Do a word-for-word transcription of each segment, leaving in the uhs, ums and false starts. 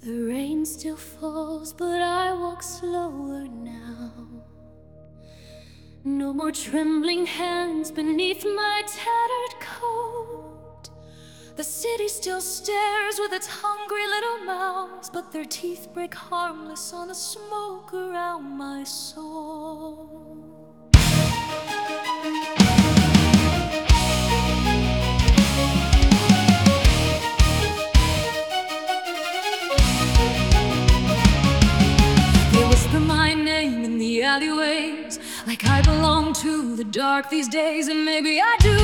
The rain still falls, but I walk slower now. No more trembling hands beneath my tattered coat. The city still stares with its hungry little mouths, but their teeth break harmless on the smoke around my soul. My name in the alleyways, like I belong to the dark these days. And maybe I do,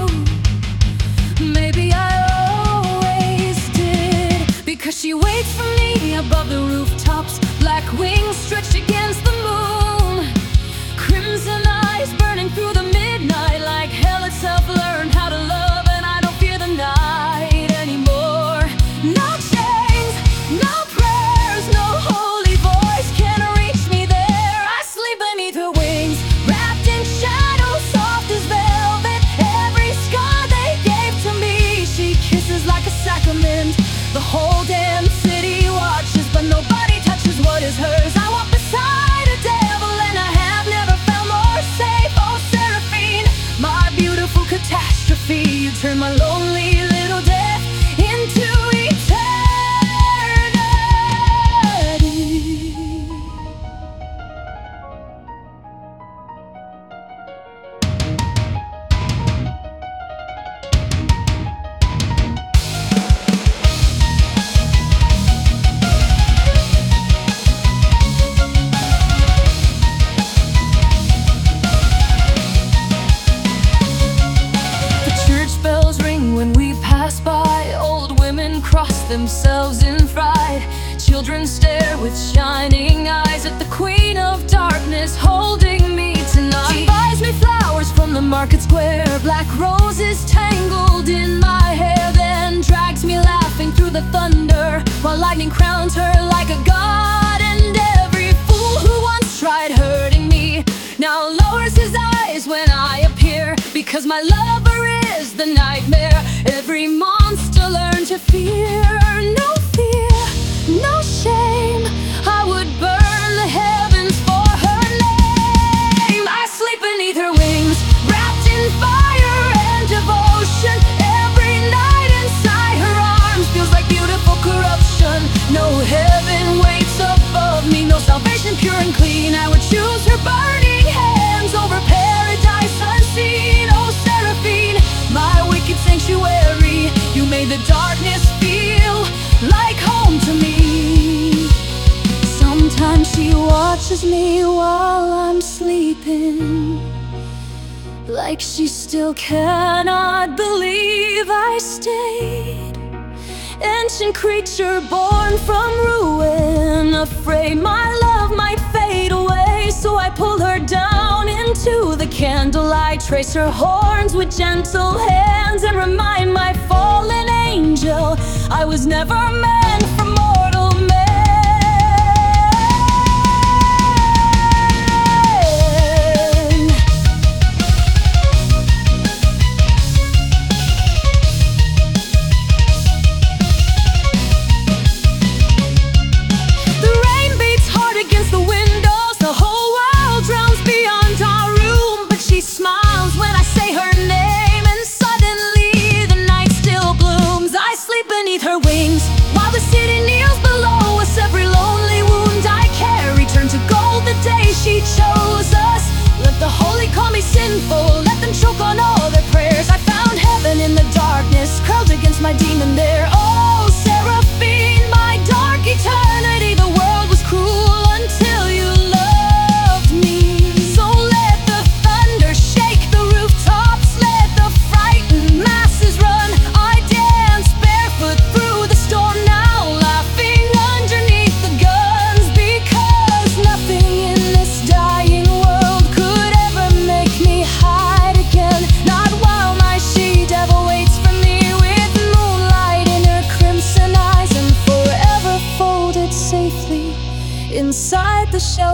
maybe I always did, because she waits for me above the rooftops, black wings stretched against the moon, crimson eyes burning through the midnight. Like hell itself learned how to love, and I don't fear the night anymore. No chains, no prayers, no holy voice can reach me there. I sleep beneath her wings, wrapped in shadows soft as velvet. Every scar they gave to me, she kisses like a sacrament. The whole damn city watches, but nobody touches what is hers. I walk beside a devil, and I have never felt more safe. Oh, Seraphine, my beautiful catastrophe, you turn my lonely little death into eternity. Cross themselves in fright. Children stare with shining eyes at the Queen of Darkness holding me tonight. She buys me flowers from the market square, black roses tangled in my hair, then drags me laughing through the thunder while lightning crowns her like a god. And every fool who once tried hurting me now lowers his eyes when I appear, because my lover is the nightmare every monster learned to fear. No fear, no shame, I would burn the heavens for her name. I sleep beneath her wings, wrapped in fire and devotion. Every night inside her arms feels like beautiful corruption. No heaven waits above me, no salvation pure and clean. I would choose her burning hands over paradise unseen. Oh, Seraphine, my wicked sanctuary, you made the darkness feel like home to me. Sometimes she watches me while I'm sleeping, like she still cannot believe I stayed. Ancient creature born from ruin, afraid my love might fade away. So I pull her down into the candlelight, trace her horns with gentle hands, and remind my fallen angel I was never meant for mortal man. The rain beats hard against the windows, the whole world drowns beyond our room, but she smiles when I say her name, and suddenly the night still blooms. I sleep beneath her wings while the city kneels below us. Every lonely wound I carry turn to gold the day she chose us. Let the holy call me sinful, let them choke on all their prayers. I found heaven in the darkness, curled against my demon there. Oh, Seraphine, my dark eternity. The world was cruel until you loved me. So let the thunder shake the rooftops, let the frightened masses run. I dance barefoot through the storm now, laughing underneath the guns, because nothing in this dying world could ever make me hide again. Not while my she-devil waits for me with moonlight in her crimson eyes, and forever folded safely inside the shell